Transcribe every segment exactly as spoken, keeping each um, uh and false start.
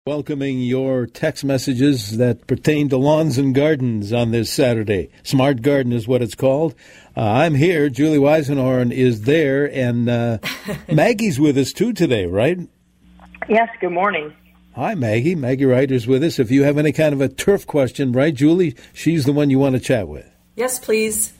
Welcoming your text messages that pertain to lawns and gardens on this Saturday. Smart Garden is what it's called. Uh, I'm here. Julie Weisenhorn is there, and uh, Maggie's with us too today, right? Yes, good morning. Hi, Maggie. Maggie Ryder's with us. If you have any kind of a turf question, right, Julie? She's the one you want to chat with. Yes, please.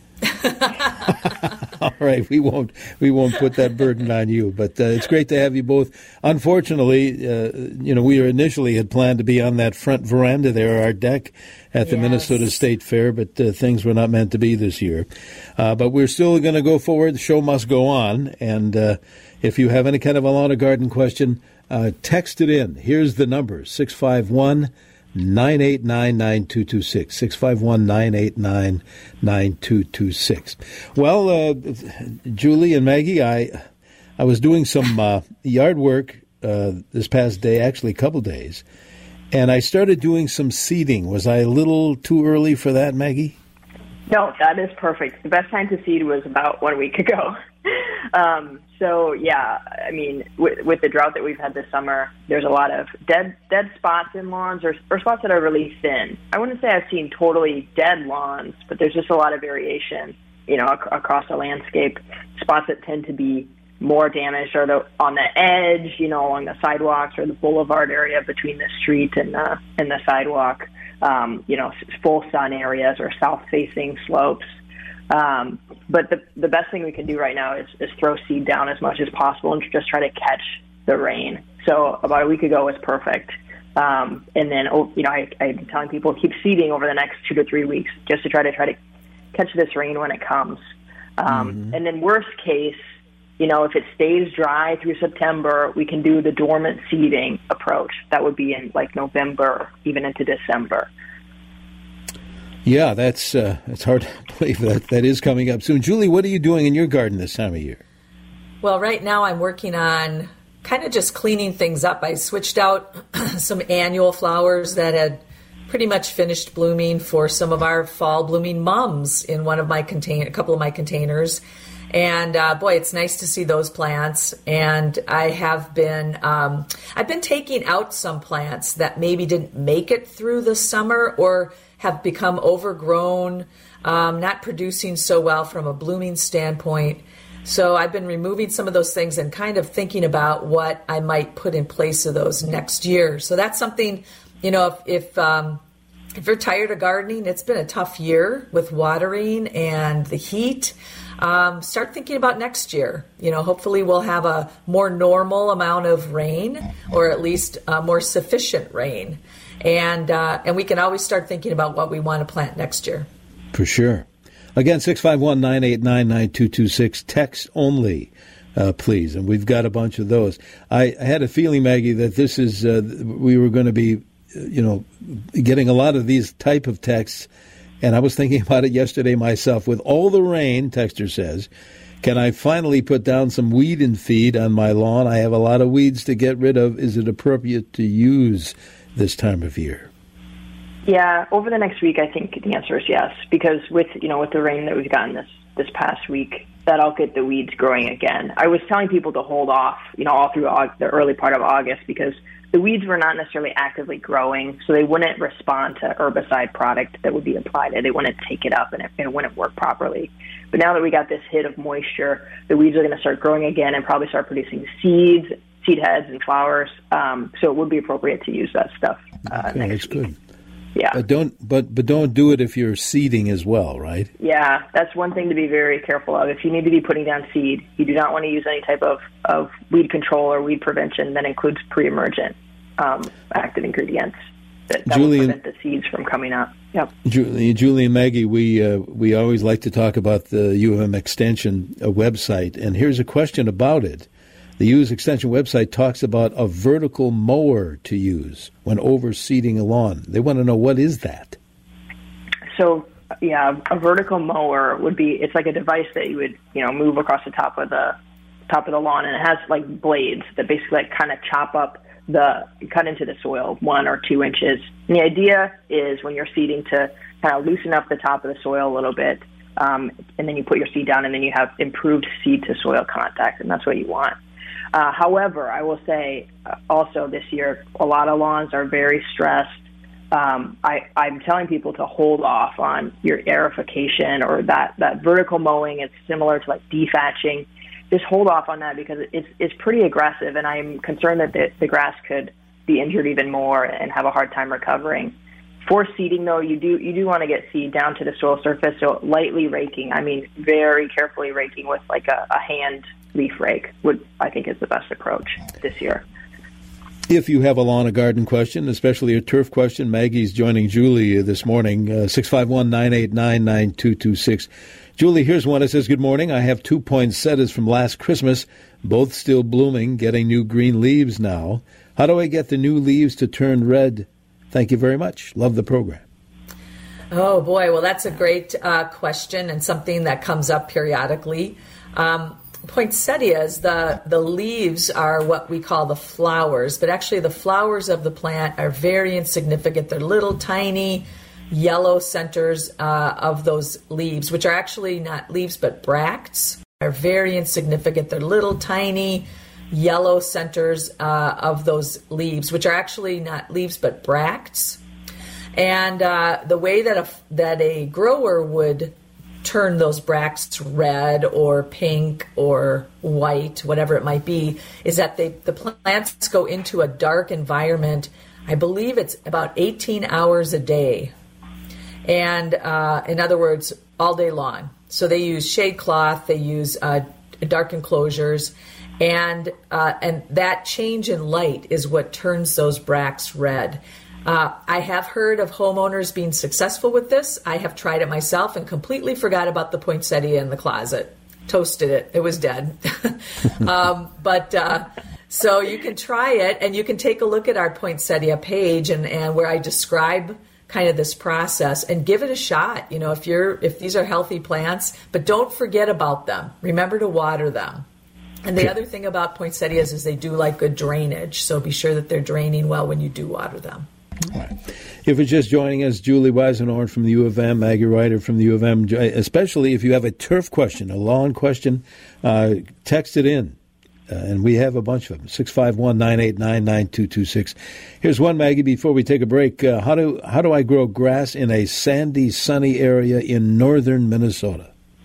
All right, we won't we won't put that burden on you, but uh, it's great to have you both. Unfortunately, uh, you know, we initially had planned to be on that front veranda there, our deck at the yes. Minnesota State Fair, but uh, things were not meant to be this year. Uh, but we're still going to go forward. The show must go on, and uh, if you have any kind of a lawn or garden question, uh, text it in. Here's the number, six five one, nine eight nine, nine two two six, six five one, nine eight nine, nine two two six. Well, uh, Julie and Maggie, I I was doing some uh, yard work uh, this past day, actually a couple days, and I started doing some seeding. Was I a little too early for that, Maggie? No, that is perfect. The best time to seed was about one week ago. Um, so, yeah, I mean, with, with the drought that we've had this summer, there's a lot of dead dead spots in lawns or, or spots that are really thin. I wouldn't say I've seen totally dead lawns, but there's just a lot of variation, you know, ac- across the landscape. Spots that tend to be more damaged are the, on the edge, you know, along the sidewalks or the boulevard area between the street and the, and the sidewalk, um, you know, full sun areas or south-facing slopes. Um, but the the best thing we can do right now is, is throw seed down as much as possible and just try to catch the rain. So about a week ago was perfect. Um, and then, oh, you know, I, I've been telling people keep seeding over the next two to three weeks just to try to try to catch this rain when it comes. Um, mm-hmm. And then worst case, you know, if it stays dry through September, we can do the dormant seeding approach. That would be in like November, even into December. Yeah, that's uh, it's hard to believe that that is coming up soon. Julie, what are you doing in your garden this time of year? Well, right now I'm working on kind of just cleaning things up. I switched out some annual flowers that had pretty much finished blooming for some of our fall blooming mums in one of my contain, a couple of my containers. And uh, boy, it's nice to see those plants. And I have been, um, I've been taking out some plants that maybe didn't make it through the summer or have become overgrown, um, not producing so well from a blooming standpoint. So I've been removing some of those things and kind of thinking about what I might put in place of those next year. So that's something, you know, if if, um, if you're tired of gardening, it's been a tough year with watering and the heat. Um, start thinking about next year. You know, hopefully we'll have a more normal amount of rain, or at least uh, more sufficient rain. And uh, and we can always start thinking about what we want to plant next year. For sure. Again, six five one, nine eight nine, nine two two six, text only, uh, please. And we've got a bunch of those. I, I had a feeling, Maggie, that this is, uh, we were going to be, you know, getting a lot of these type of texts. And I was thinking about it yesterday myself. With all the rain, texter says, can I finally put down some weed and feed on my lawn? I have a lot of weeds to get rid of. Is it appropriate to use this time of year? Yeah, over the next week, I think the answer is yes, because with you know with the rain that we've gotten this this past week, that'll get the weeds growing again. I was telling people to hold off, you know, all through August, the early part of August, because the weeds were not necessarily actively growing, so they wouldn't respond to herbicide product that would be applied. They wouldn't take it up, and it, it wouldn't work properly. But now that we got this hit of moisture, the weeds are going to start growing again and probably start producing seeds, seed heads, and flowers. Um, so it would be appropriate to use that stuff uh, okay, next that's week. Good. Yeah, but don't but but don't do it if you're seeding as well, right? Yeah, that's one thing to be very careful of. If you need to be putting down seed, you do not want to use any type of, of weed control or weed prevention that includes pre-emergent um, active ingredients that, that will prevent the seeds from coming up. Yep. Julie, Julie and Maggie, we uh, we always like to talk about the U of M Extension uh, website, and here's a question about it. The U S Extension website talks about a vertical mower to use when overseeding a lawn. They want to know, what is that? So, yeah, a vertical mower would be, it's like a device that you would, you know, move across the top of the top of the lawn, and it has like blades that basically like kind of chop up the, cut into the soil one or two inches. And the idea is when you're seeding to kind of loosen up the top of the soil a little bit, um, and then you put your seed down, and then you have improved seed to soil contact, and that's what you want. Uh, however, I will say uh, also this year, a lot of lawns are very stressed. Um, I, I'm telling people to hold off on your aerification or that, that vertical mowing. It's similar to like dethatching. Just hold off on that because it's it's pretty aggressive, and I'm concerned that the, the grass could be injured even more and have a hard time recovering. For seeding, though, you do you do want to get seed down to the soil surface, so lightly raking. I mean, very carefully raking with like a, a hand leaf rake would, I think, is the best approach this year. If you have a lawn or garden question, especially a turf question, Maggie's joining Julie this morning, uh, six five one, nine eight nine, nine two two six. Julie, here's one that says, good morning. I have two poinsettias from last Christmas, both still blooming, getting new green leaves now. How do I get the new leaves to turn red? Thank you very much. Love the program. Oh, boy. Well, that's a great uh, question and something that comes up periodically. Um, poinsettias, the, the leaves are what we call the flowers, but actually the flowers of the plant are very insignificant. They're little tiny yellow centers uh, of those leaves, which are actually not leaves but bracts, are very insignificant. They're little tiny yellow centers uh, of those leaves, which are actually not leaves but bracts. And uh, the way that a, that a grower would turn those bracts red or pink or white, whatever it might be, is that they the plants go into a dark environment. I believe it's about eighteen hours a day. And uh, in other words, all day long. So they use shade cloth, they use uh, dark enclosures, and uh, and that change in light is what turns those bracts red. Uh, I have heard of homeowners being successful with this. I have tried it myself and completely forgot about the poinsettia in the closet. Toasted it. It was dead. um, but uh, so you can try it, and you can take a look at our poinsettia page and, and where I describe kind of this process and give it a shot. You know, if you're if these are healthy plants, but don't forget about them. Remember to water them. And the other thing about poinsettias is they do like good drainage, so be sure that they're draining well when you do water them. All right. If you're just joining us, Julie Weisenhorn from the U of M, Maggie Ryder from the U of M, especially if you have a turf question, a lawn question, uh, text it in. Uh, and we have a bunch of them, six five one, nine eight nine, nine two two six. Here's one, Maggie, before we take a break. Uh, how do how do I grow grass in a sandy, sunny area in northern Minnesota?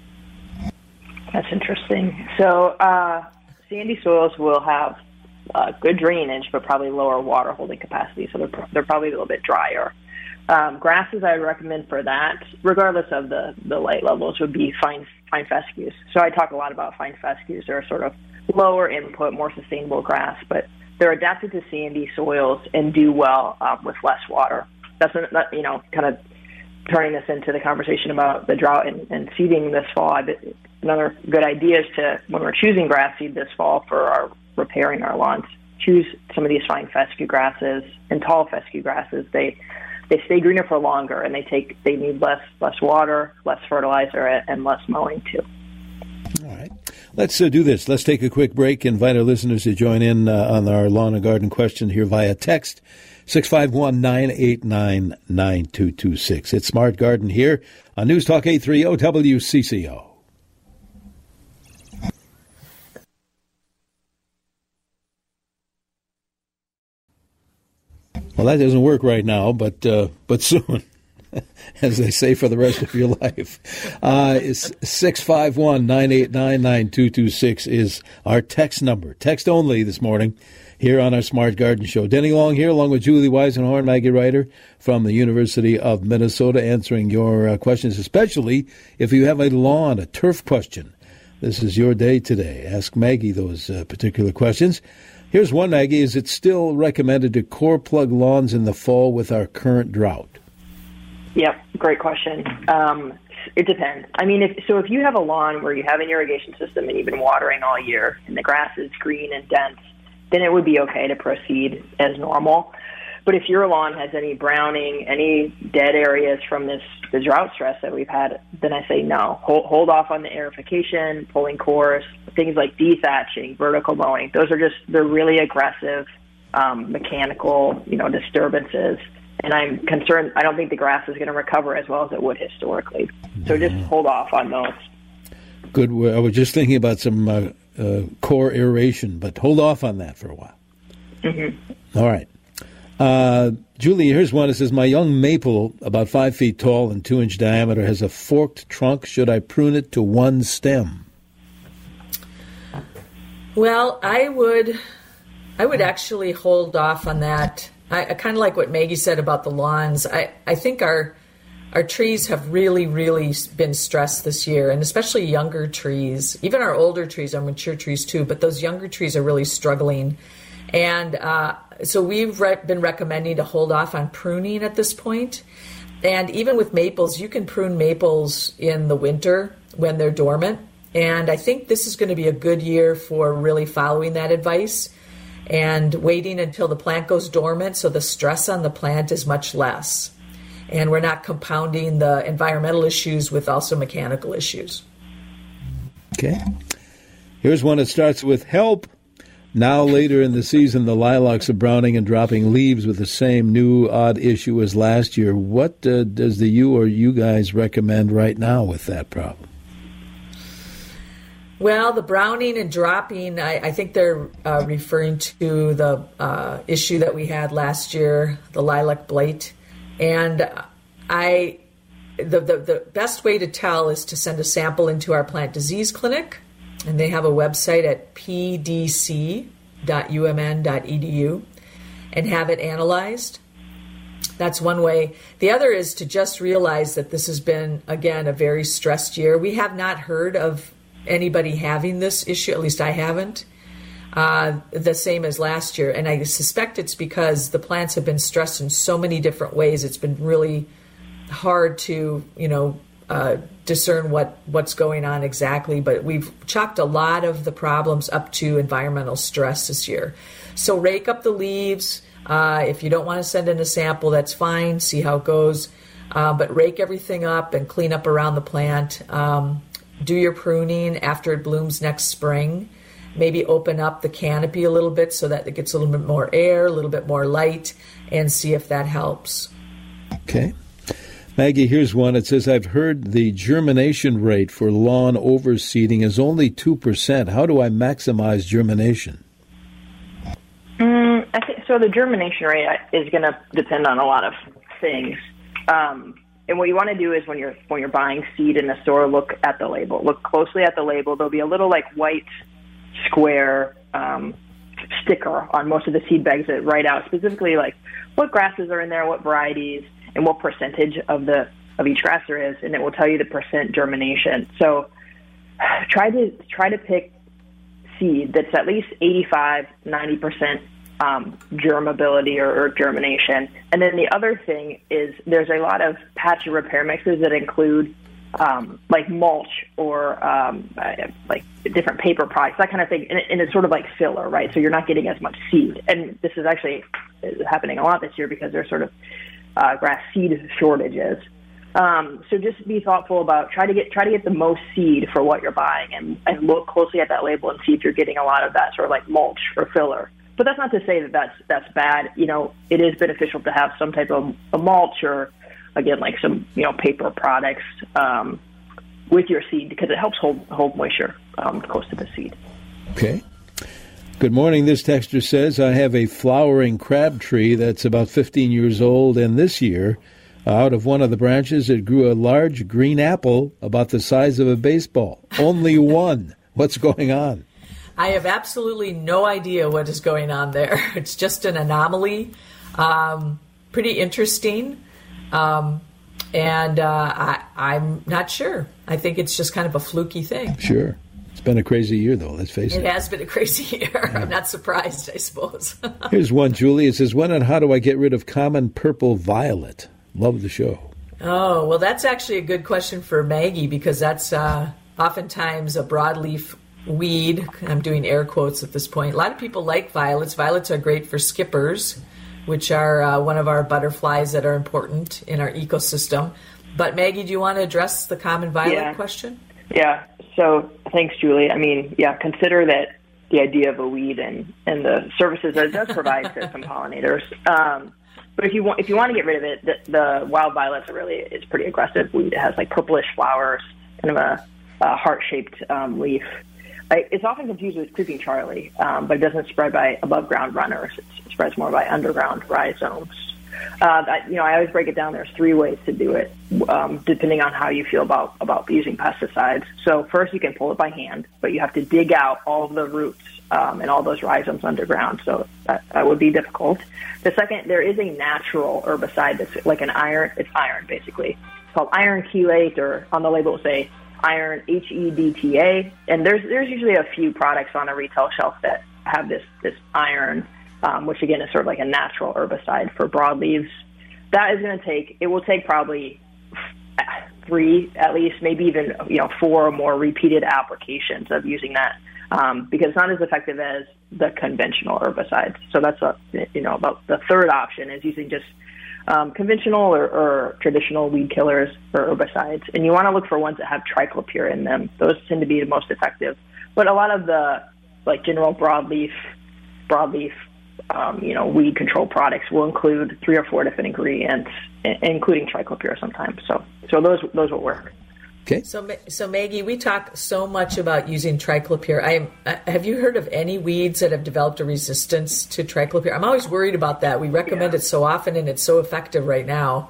That's interesting. So uh, sandy soils will have uh, good drainage, but probably lower water holding capacity, so they're, they're probably a little bit drier. Um, grasses I would recommend for that, regardless of the, the light levels, would be fine, fine fescues. So I talk a lot about fine fescues. They're sort of lower input, more sustainable grass, but they're adapted to sandy soils and do well um, with less water. That's, that, you know, kind of turning this into the conversation about the drought and, and seeding this fall. I bet another good idea is to, when we're choosing grass seed this fall for our repairing our lawns, choose some of these fine fescue grasses and tall fescue grasses. They they stay greener for longer, and they take they need less less water, less fertilizer, and less mowing too. All right. Let's uh, do this. Let's take a quick break. Invite our listeners to join in uh, on our lawn and garden question here via text, six five one, nine eight nine, nine two two six. It's Smart Garden here on News Talk eight thirty W C C O. Well, that doesn't work right now, but uh, but soon, as they say, for the rest of your life. Uh, it's six five one, nine eight nine, nine two two six is our text number. Text only this morning here on our Smart Garden Show. Denny Long here, along with Julie Weisenhorn, Maggie Ryder from the University of Minnesota, answering your uh, questions, especially if you have a lawn, a turf question. This is your day today. Ask Maggie those uh, particular questions. Here's one, Maggie. Is it still recommended to core plug lawns in the fall with our current drought? Yep, great question. Um, it depends. I mean, if, so if you have a lawn where you have an irrigation system and you've been watering all year and the grass is green and dense, then it would be okay to proceed as normal. But if your lawn has any browning, any dead areas from this the drought stress that we've had, then I say no. Hold, hold off on the aerification, pulling cores, things like dethatching, vertical mowing. Those are just, they're really aggressive um, mechanical, you know, disturbances. And I'm concerned, I don't think the grass is going to recover as well as it would historically. So just hold off on those. Good. I was just thinking about some uh, uh, core aeration, but hold off on that for a while. Mm-hmm. All right. Uh, Julie, here's one that says, my young maple, about five feet tall and two inch diameter, has a forked trunk. Should I prune it to one stem? Well, I would, I would actually hold off on that. I, I kind of like what Maggie said about the lawns. I, I think our our trees have really, really been stressed this year, and especially younger trees. Even our older trees, our mature trees too, but those younger trees are really struggling. And uh, so we've re- been recommending to hold off on pruning at this point. And even with maples, you can prune maples in the winter when they're dormant. And I think this is going to be a good year for really following that advice and waiting until the plant goes dormant so the stress on the plant is much less. And we're not compounding the environmental issues with also mechanical issues. Okay. Here's one that starts with help. Now, later in the season, the lilacs are browning and dropping leaves with the same new odd issue as last year. What uh, does the you or you guys recommend right now with that problem? Well, the browning and dropping, I, I think they're uh, referring to the uh, issue that we had last year, the lilac blight. And I, the, the, the best way to tell is to send a sample into our plant disease clinic. And they have a website at p d c dot u m n dot e d u and have it analyzed. That's one way. The other is to just realize that this has been, again, a very stressed year. We have not heard of anybody having this issue, at least I haven't, uh, the same as last year. And I suspect it's because the plants have been stressed in so many different ways. It's been really hard to, you know, uh, discern what, what's going on exactly. But we've chalked a lot of the problems up to environmental stress this year. So rake up the leaves. Uh, if you don't want to send in a sample, that's fine. See how it goes. Uh, but rake everything up and clean up around the plant. Um, do your pruning after it blooms next spring. Maybe open up the canopy a little bit so that it gets a little bit more air, a little bit more light, and see if that helps. Okay. Maggie, here's one. It says, I've heard the germination rate for lawn overseeding is only two percent. How do I maximize germination? Mm, I think, so the germination rate is going to depend on a lot of things. Um, and what you want to do is when you're when you're buying seed in the store, look at the label. Look closely at the label. There'll be a little like white square um, sticker on most of the seed bags that write out specifically like what grasses are in there, what varieties, and what percentage of the of each grass there is, and it will tell you the percent germination. So try to try to pick seed that's at least eighty-five, ninety percent um, germability or, or germination. And then the other thing is there's a lot of patch and repair mixes that include um, like mulch or um, like different paper products, that kind of thing. And, it, and it's sort of like filler, right? So you're not getting as much seed. And this is actually happening a lot this year because there's sort of uh, grass seed shortages. Um, so just be thoughtful about try to get try to get the most seed for what you're buying, and, and look closely at that label and see if you're getting a lot of that sort of like mulch or filler. But that's not to say that that's that's bad. You know, it is beneficial to have some type of a mulch or, again, like some you know paper products um, with your seed because it helps hold hold moisture um, close to the seed. Okay. Good morning. This texter says, I have a flowering crab tree that's about fifteen years old, and this year, out of one of the branches, it grew a large green apple about the size of a baseball. Only one. What's going on? I have absolutely no idea what is going on there. It's just an anomaly. Um, pretty interesting. Um, and uh, I, I'm not sure. I think it's just kind of a fluky thing. Sure. It's been a crazy year, though, let's face it. It has been a crazy year. Yeah. I'm not surprised, I suppose. Here's one, Julie. It says, when and how do I get rid of common purple violet? Love the show. Oh, well, that's actually a good question for Maggie because that's uh, oftentimes a broadleaf weed. I'm doing air quotes at this point. A lot of people like violets. Violets are great for skippers, which are uh, one of our butterflies that are important in our ecosystem. But Maggie, do you want to address the common violet yeah. question? Yeah. So thanks, Julie. I mean, yeah, consider that the idea of a weed and, and the services that it does provide to some pollinators. Um, But if you want, if you want to get rid of it, the, the wild violet's a really it's pretty aggressive weed. It has like purplish flowers, kind of a, a heart-shaped um, leaf. I, it's often confused with Creeping Charlie, um, but it doesn't spread by above ground runners. It spreads more by underground rhizomes. Uh, that, you know, I always break it down. There's three ways to do it, um, depending on how you feel about, about using pesticides. So first, you can pull it by hand, but you have to dig out all of the roots um, and all those rhizomes underground. So that, that would be difficult. The second, there is a natural herbicide that's like an iron. It's iron, basically. It's called iron chelate, or on the label it will say iron H E D T A. And there's there's usually a few products on a retail shelf that have this this iron. Um, which again is sort of like a natural herbicide for broadleaves. That is going to take, it will take probably three, at least, maybe even, you know, four or more repeated applications of using that, um, because it's not as effective as the conventional herbicides. So that's, a, you know, about the third option is using just um, conventional or, or traditional weed killers or herbicides. And you want to look for ones that have triclopyr in them. Those tend to be the most effective. But a lot of the, like, general broadleaf, broadleaf, Um, you know, weed control products will include three or four different ingredients, including triclopyr sometimes. So, so those those will work. Okay. So, so Maggie, we talk so much about using triclopyr. I have you heard of any weeds that have developed a resistance to triclopyr? I'm always worried about that. We recommend yeah. it so often, and it's so effective right now.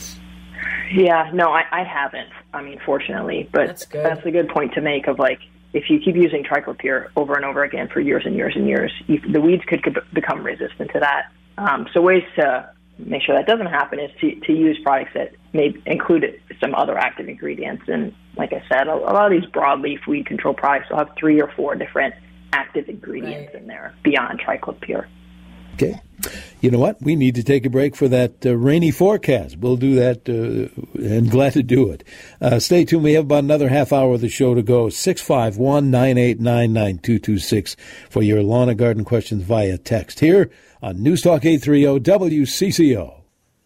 Yeah, no, I, I haven't. I mean, fortunately, but that's, good. that's a good point to make. Of like, if you keep using triclopyr over and over again for years and years and years, you, the weeds could, could become resistant to that. Um, so ways to make sure that doesn't happen is to, to use products that may include some other active ingredients. And like I said, a, a lot of these broadleaf weed control products will have three or four different active ingredients right. in there beyond triclopyr. Okay. You know what? We need to take a break for that uh, rainy forecast. We'll do that, uh, and glad to do it. Uh, stay tuned. We have about another half hour of the show to go. six five one, nine eight nine, nine two two six for your lawn and garden questions via text here on News Talk eight thirty W C C O.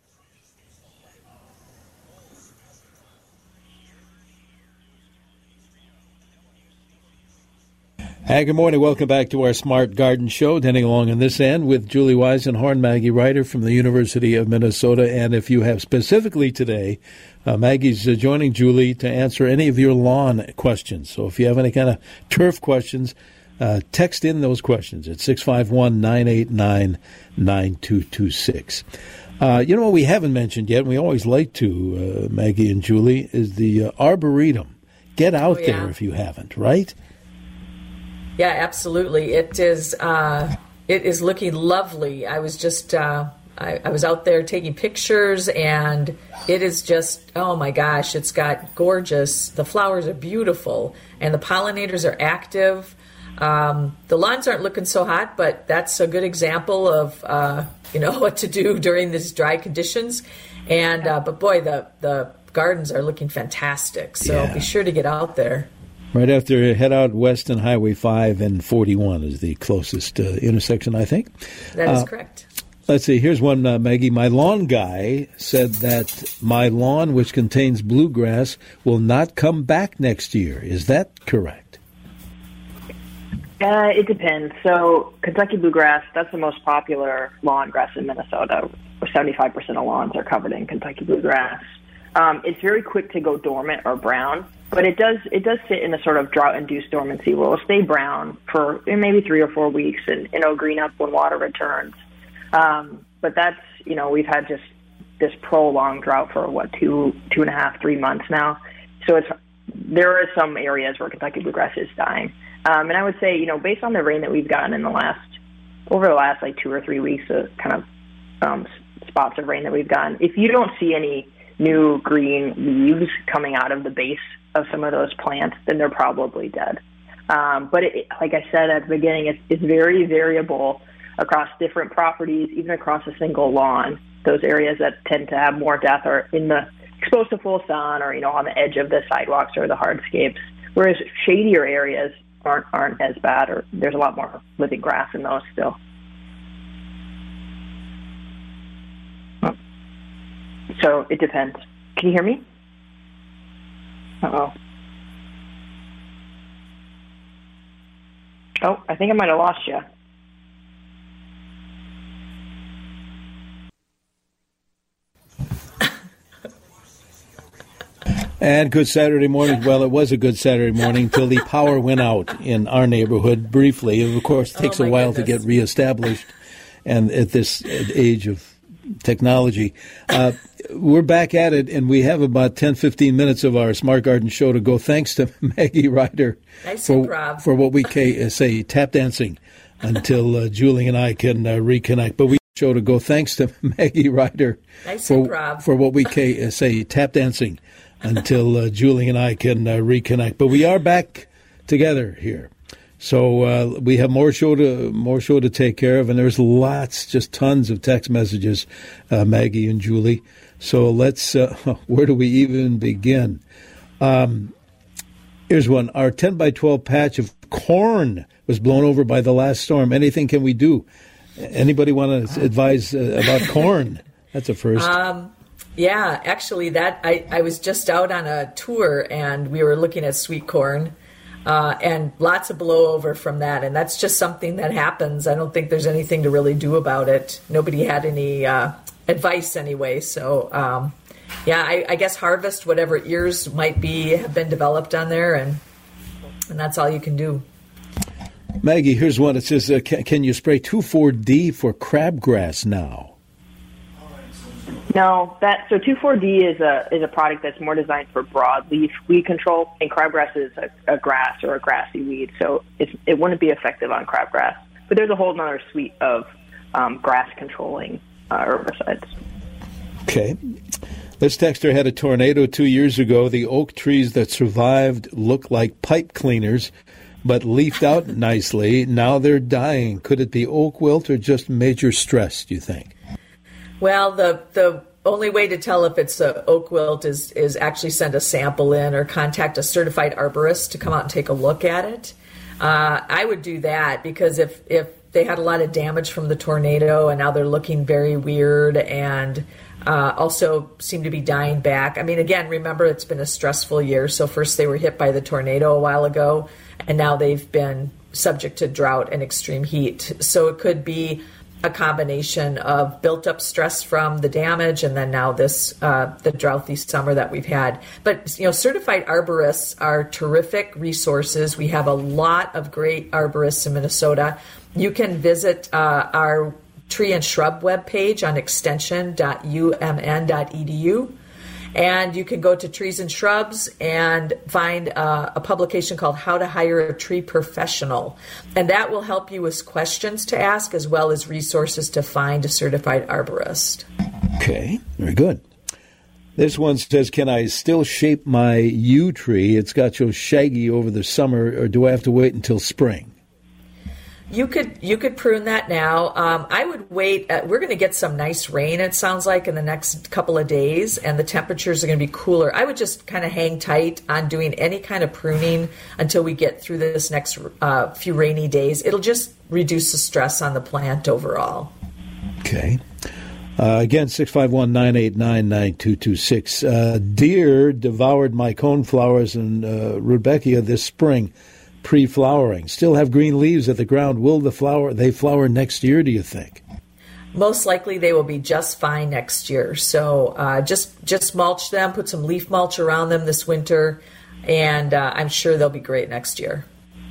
Hi, good morning. Welcome back to our Smart Garden Show. Heading along on this end with Julie Weisenhorn, Maggie Ryder from the University of Minnesota. And if you have specifically today, uh, Maggie's uh, joining Julie to answer any of your lawn questions. So if you have any kind of turf questions, uh, text in those questions at six five one, nine eight nine, nine two two six. Uh, you know what we haven't mentioned yet, and we always like to, uh, Maggie and Julie, is the uh, Arboretum. Get out oh, yeah. there if you haven't, right? Yeah, absolutely. It is. Uh, it is looking lovely. I was just. Uh, I, I was out there taking pictures, and it is just. Oh my gosh! It's got gorgeous. The flowers are beautiful, and the pollinators are active. Um, the lawns aren't looking so hot, but that's a good example of uh, you know what to do during these dry conditions. And uh, but boy, the the gardens are looking fantastic. So yeah. be sure to get out there. Right after head out west on Highway five and forty-one is the closest uh, intersection, I think. That is uh, correct. Let's see. Here's one, uh, Maggie. My lawn guy said that my lawn, which contains bluegrass, will not come back next year. Is that correct? Uh, it depends. So Kentucky bluegrass, that's the most popular lawn grass in Minnesota. seventy-five percent of lawns are covered in Kentucky bluegrass. Um, it's very quick to go dormant or brown, but it does it does sit in a sort of drought-induced dormancy where it'll stay brown for maybe three or four weeks, and, and it'll green up when water returns. Um, but that's, you know, we've had just this prolonged drought for, what, two, two and a half, three months now. So it's there are some areas where Kentucky bluegrass is dying. Um, and I would say, you know, based on the rain that we've gotten in the last, over the last, like, two or three weeks, of kind of um, spots of rain that we've gotten, if you don't see any new green leaves coming out of the base of some of those plants, then they're probably dead. Um, but it, like I said at the beginning, it's, it's very variable across different properties, even across a single lawn. Those areas that tend to have more death are in the exposed to full sun, or, you know, on the edge of the sidewalks or the hardscapes, whereas shadier areas aren't aren't as bad, or there's a lot more living grass in those still. So it depends. Can you hear me? Uh-oh. Oh, I think I might have lost you. And good Saturday morning. Well, it was a good Saturday morning until the power went out in our neighborhood briefly. It, of course, takes oh a while goodness. to get reestablished, and at this age of technology. Uh, we're back at it, and we have about ten, fifteen minutes of our Smart Garden show to go. Thanks to Maggie Ryder nice for, for what we ca- say tap dancing until uh, Julie and I can uh, reconnect. But we show to go. Thanks to Maggie Ryder nice for, for what we ca- say tap dancing until uh, Julie and I can uh, reconnect. But we are back together here. So uh, we have more show to more show to take care of, and there's lots, just tons of text messages, uh, Maggie and Julie. So let's, uh, where do we even begin? Um, here's one. Our ten by twelve patch of corn was blown over by the last storm. Anything can we do? Anybody want to advise uh, about corn? That's a first. Um, yeah, actually, that I, I was just out on a tour, and we were looking at sweet corn. Uh, and lots of blowover from that, and that's just something that happens. I don't think there's anything to really do about it. Nobody had any uh, advice anyway, so um, yeah, I, I guess harvest whatever ears might be have been developed on there, and and that's all you can do. Maggie, here's one. It says, uh, can, can you spray two four D for crabgrass now? No, that so two four D is a is a product that's more designed for broadleaf weed control, and crabgrass is a, a grass or a grassy weed, so it's, it wouldn't be effective on crabgrass. But there's a whole other suite of um, grass controlling uh, herbicides. Okay. This texter had a tornado two years ago. The oak trees that survived look like pipe cleaners, but leafed out nicely. Now they're dying. Could it be oak wilt or just major stress, do you think? Well, the the only way to tell if it's a oak wilt is is actually send a sample in or contact a certified arborist to come out and take a look at it. Uh, I would do that because if if they had a lot of damage from the tornado and now they're looking very weird and uh, also seem to be dying back. I mean, again, remember it's been a stressful year. So first they were hit by the tornado a while ago, and now they've been subject to drought and extreme heat. So it could be a combination of built-up stress from the damage and then now this uh, the drouthy summer that we've had. But, you know, certified arborists are terrific resources. We have a lot of great arborists in Minnesota. You can visit uh, our tree and shrub webpage on extension dot u m n dot e d u. And you can go to Trees and Shrubs and find uh, a publication called How to Hire a Tree Professional. And that will help you with questions to ask as well as resources to find a certified arborist. Okay, very good. This one says, can I still shape my yew tree? It's got so shaggy over the summer, or do I have to wait until spring? You could you could prune that now. Um, I would wait. Uh, we're going to get some nice rain, it sounds like, in the next couple of days, and the temperatures are going to be cooler. I would just kind of hang tight on doing any kind of pruning until we get through this next uh, few rainy days. It'll just reduce the stress on the plant overall. Okay. Uh, again, six five one, nine eight nine, nine two two six. Uh, deer devoured my coneflowers and uh, Rudbeckia this spring. Pre-flowering, still have green leaves at the ground. Will the flower they flower next year, do you think? Most likely they will be just fine next year. So uh, just just mulch them, put some leaf mulch around them this winter, and uh, I'm sure they'll be great next year.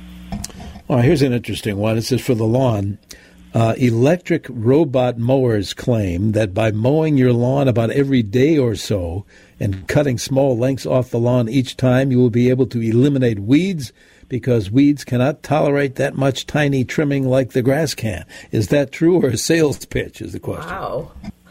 Well, here's an interesting one. It says for the lawn, uh, electric robot mowers claim that by mowing your lawn about every day or so and cutting small lengths off the lawn each time, you will be able to eliminate weeds, because weeds cannot tolerate that much tiny trimming like the grass can. Is that true, or a sales pitch is the question? Wow.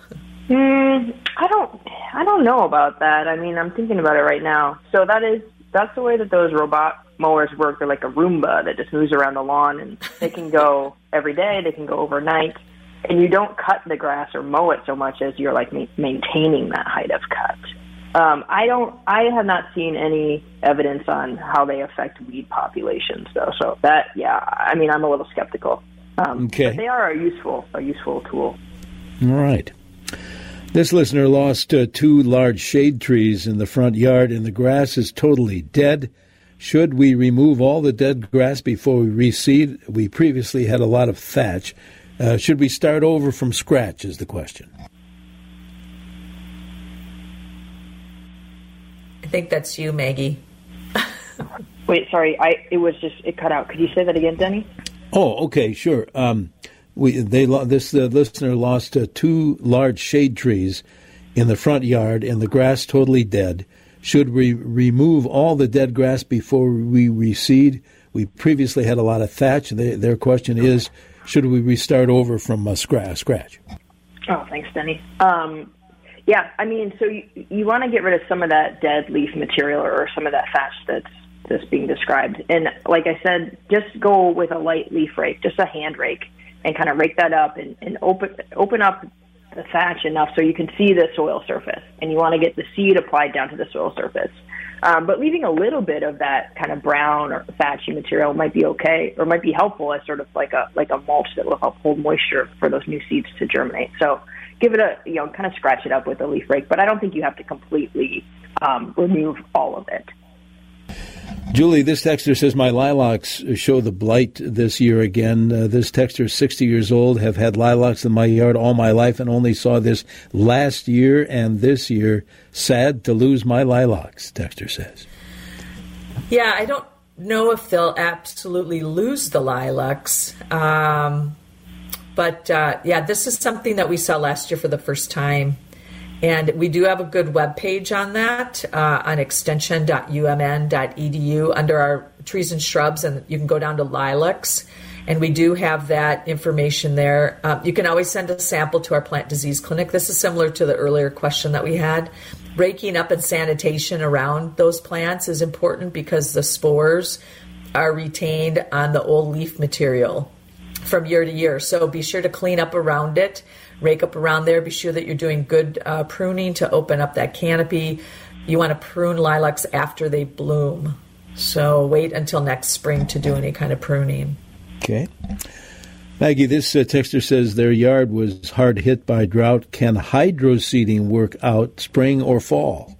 Mm, I don't I don't know about that. I mean, I'm thinking about it right now. So that is that's the way that those robot mowers work. They're like a Roomba that just moves around the lawn, and they can go every day, they can go overnight, and you don't cut the grass or mow it so much as you're like ma- maintaining that height of cut. Um, I don't. I have not seen any evidence on how they affect weed populations, though. So that, yeah, I mean, I'm a little skeptical. Um, okay, but they are a useful, a useful tool. All right. This listener lost uh, two large shade trees in the front yard, and the grass is totally dead. Should we remove all the dead grass before we reseed? We previously had a lot of thatch. Uh, should we start over from scratch? Is the question. I think that's you, Maggie. Wait, sorry. I it was just it cut out. Could you say that again, Denny? Oh, okay, sure. Um, we they lo- this uh, listener lost uh, two large shade trees in the front yard, and the grass totally dead. Should we remove all the dead grass before we reseed? We previously had a lot of thatch. They, their question is, should we restart over from uh, scratch? Scratch. Oh, thanks, Denny. Um, yeah, I mean, so you, you want to get rid of some of that dead leaf material or some of that thatch that's that's being described. And like I said, just go with a light leaf rake, just a hand rake, and kind of rake that up and, and open open up the thatch enough so you can see the soil surface. And you want to get the seed applied down to the soil surface. Um, but leaving a little bit of that kind of brown or thatchy material might be okay, or might be helpful as sort of like a like a mulch that will help hold moisture for those new seeds to germinate. So give it a, you know, kind of scratch it up with a leaf rake, but I don't think you have to completely um, remove all of it. Julie, this texter says, my lilacs show the blight this year again. Uh, this texter is sixty years old, have had lilacs in my yard all my life and only saw this last year and this year. Sad to lose my lilacs, texter says. Yeah, I don't know if they'll absolutely lose the lilacs. Um, but, uh, yeah, this is something that we saw last year for the first time. And we do have a good web page on that uh, on extension dot u m n dot e d u under our trees and shrubs, and you can go down to lilacs, and we do have that information there. Um, you can always send a sample to our plant disease clinic. This is similar to the earlier question that we had. Raking up and sanitation around those plants is important because the spores are retained on the old leaf material from year to year. So be sure to clean up around it. Rake up around there. Be sure that you're doing good uh, pruning to open up that canopy. You want to prune lilacs after they bloom. So wait until next spring to do any kind of pruning. Okay. Maggie, this uh, texter says their yard was hard hit by drought. Can hydro-seeding work out spring or fall?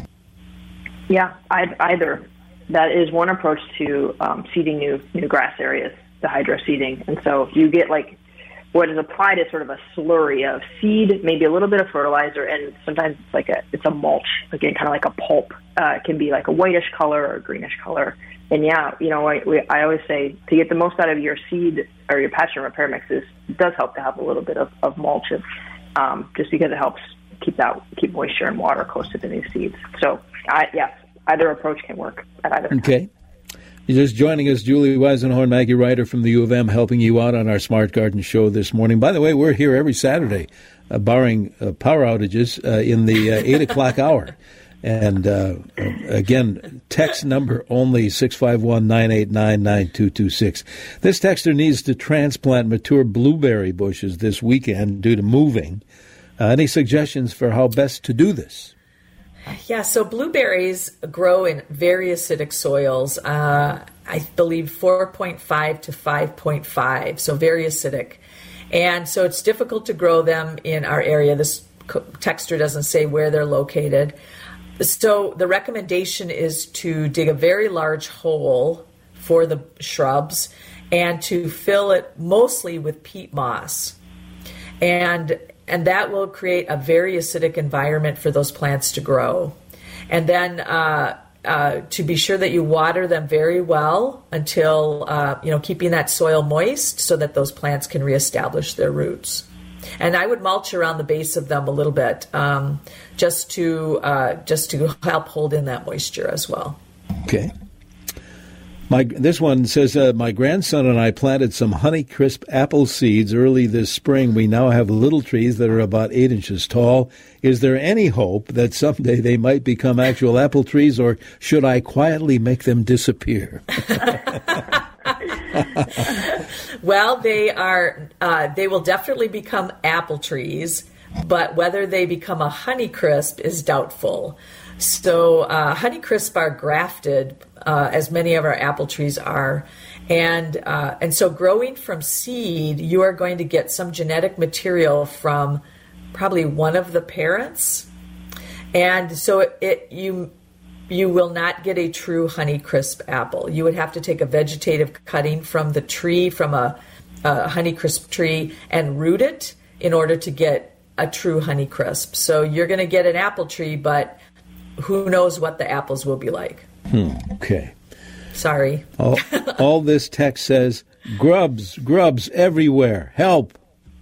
Yeah, either. That is one approach to um, seeding new new grass areas, the hydro-seeding. And so you get like what is applied is sort of a slurry of seed, maybe a little bit of fertilizer, and sometimes it's like a it's a mulch, again, kind of like a pulp. Uh, it can be like a whitish color or a greenish color. And yeah, you know, I, we, I always say to get the most out of your seed or your patch and repair mixes, it does help to have a little bit of, of mulch, of, um, just because it helps keep that keep moisture and water close to the new seeds. So, I, yes, either approach can work at either time. Okay. You're just joining us, Julie Weisenhorn, Maggie Ryder from the U of M, helping you out on our Smart Garden show this morning. By the way, we're here every Saturday, uh, barring uh, power outages, uh, in the uh, eight o'clock hour. And, uh, again, text number only six five one, nine eight nine, nine two two six. This texter needs to transplant mature blueberry bushes this weekend due to moving. Uh, any suggestions for how best to do this? Yeah, so blueberries grow in very acidic soils, uh, I believe four point five to five point five, so very acidic. And so it's difficult to grow them in our area. This texter doesn't say where they're located. So the recommendation is to dig a very large hole for the shrubs and to fill it mostly with peat moss. And and that will create a very acidic environment for those plants to grow. And then uh, uh, to be sure that you water them very well until, uh, you know, keeping that soil moist so that those plants can reestablish their roots. And I would mulch around the base of them a little bit, um, just to uh, just to help hold in that moisture as well. Okay. My this one says uh, my grandson and I planted some Honeycrisp apple seeds early this spring. We now have little trees that are about eight inches tall. Is there any hope that someday they might become actual apple trees, or should I quietly make them disappear? Well, they are. Uh, they will definitely become apple trees, but whether they become a Honeycrisp is doubtful. So uh, Honeycrisp are grafted, uh, as many of our apple trees are, and uh, and so growing from seed, you are going to get some genetic material from probably one of the parents, and so it, it you. You will not get a true Honeycrisp apple. You would have to take a vegetative cutting from the tree, from a, a Honeycrisp tree, and root it in order to get a true Honeycrisp. So you're going to get an apple tree, but who knows what the apples will be like. Hmm, okay. Sorry. All, all this text says, grubs, grubs everywhere. Help.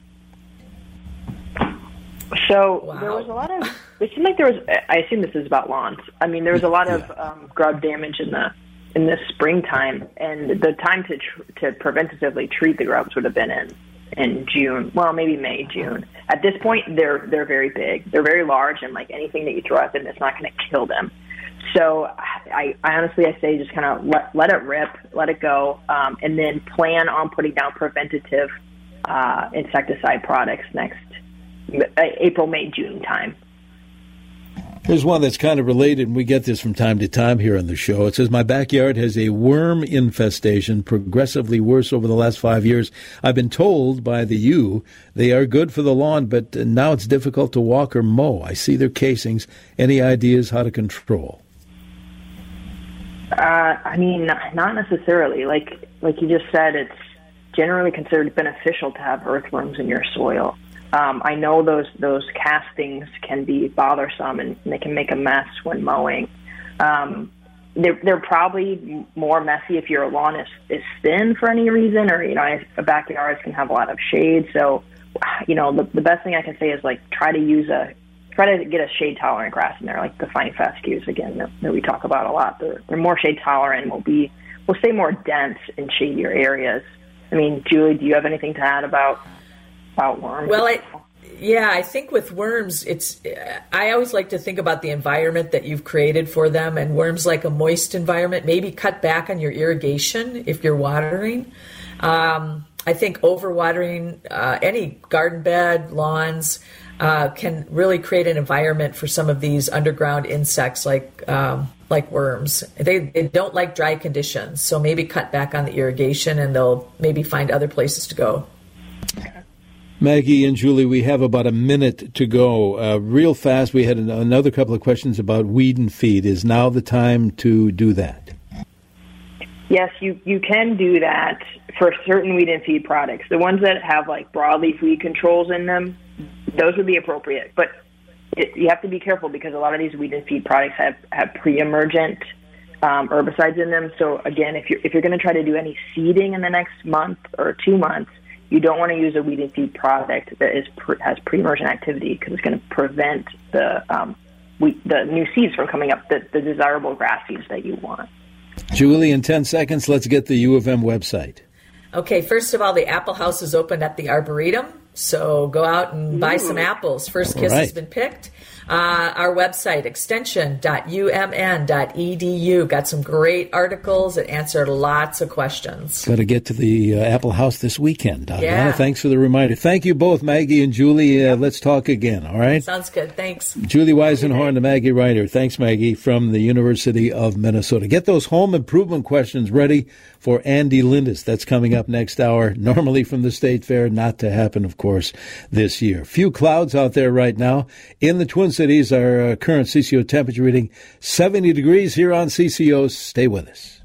So wow. there was a lot of, it seemed like there was, I assume this is about lawns. I mean, there was a lot yeah. of um, grub damage in the in the springtime, and the time to tr- to preventatively treat the grubs would have been in, in June. Well, maybe May, June. At this point, they're they're very big. They're very large, and like anything that you throw at them, it's not going to kill them. So I, I honestly, I say just kind of let, let it rip, let it go, um, and then plan on putting down preventative uh, insecticide products next April, May, June time. Here's one that's kind of related, and we get this from time to time here on the show. It says, my backyard has a worm infestation, progressively worse over the last five years. I've been told by the U they are good for the lawn, but now it's difficult to walk or mow. I see their casings. Any ideas how to control? Uh, I mean, not necessarily. Like like you just said, it's generally considered beneficial to have earthworms in your soil. Um, I know those those castings can be bothersome and they can make a mess when mowing. Um, they're, they're probably more messy if your lawn is, is thin for any reason, or, you know, a backyard can have a lot of shade. So, you know, the, the best thing I can say is, like, try to use a, try to get a shade-tolerant grass in there, like the fine fescues, again, that, that we talk about a lot. They're, they're more shade-tolerant and will be, will stay more dense in shadier areas. I mean, Julie, do you have anything to add about about worms? Well, I, yeah, I think with worms, it's. I always like to think about the environment that you've created for them, and worms like a moist environment. Maybe cut back on your irrigation if you're watering. Um, I think overwatering uh, any garden bed, lawns, uh, can really create an environment for some of these underground insects like um, like worms. They, they don't like dry conditions, so maybe cut back on the irrigation, and they'll maybe find other places to go. Maggie and Julie, we have about a minute to go. Uh, real fast, we had an, another couple of questions about weed and feed. Is now the time to do that? Yes, you, you can do that for certain weed and feed products. The ones that have like broadleaf weed controls in them, those would be appropriate. But it, you have to be careful because a lot of these weed and feed products have, have pre-emergent um, herbicides in them. So again, if you're, if you're going to try to do any seeding in the next month or two months, you don't want to use a weed and feed product that is pre, has pre-emergent activity because it's going to prevent the um, we, the new seeds from coming up, the, the desirable grass seeds that you want. Julie, in ten seconds, let's get the U of M website. Okay, first of all, the Apple House is open at the Arboretum, so go out and buy Ooh. some apples. First Kiss right. has been picked. Uh, our website, extension dot u m n dot e d u, got some great articles that answer lots of questions. Got to get to the uh, Apple House this weekend. Donna. Yeah. Thanks for the reminder. Thank you both, Maggie and Julie. Uh, let's talk again, all right? Sounds good. Thanks. Julie Weisenhorn and Maggie Ryder. Thanks, Maggie, from the University of Minnesota. Get those home improvement questions ready for Andy Lindis. That's coming up next hour, normally from the State Fair, not to happen, of course, this year. Few clouds out there right now. In the Twin Cities, our uh, current C C O temperature reading seventy degrees here on C C O. Stay with us.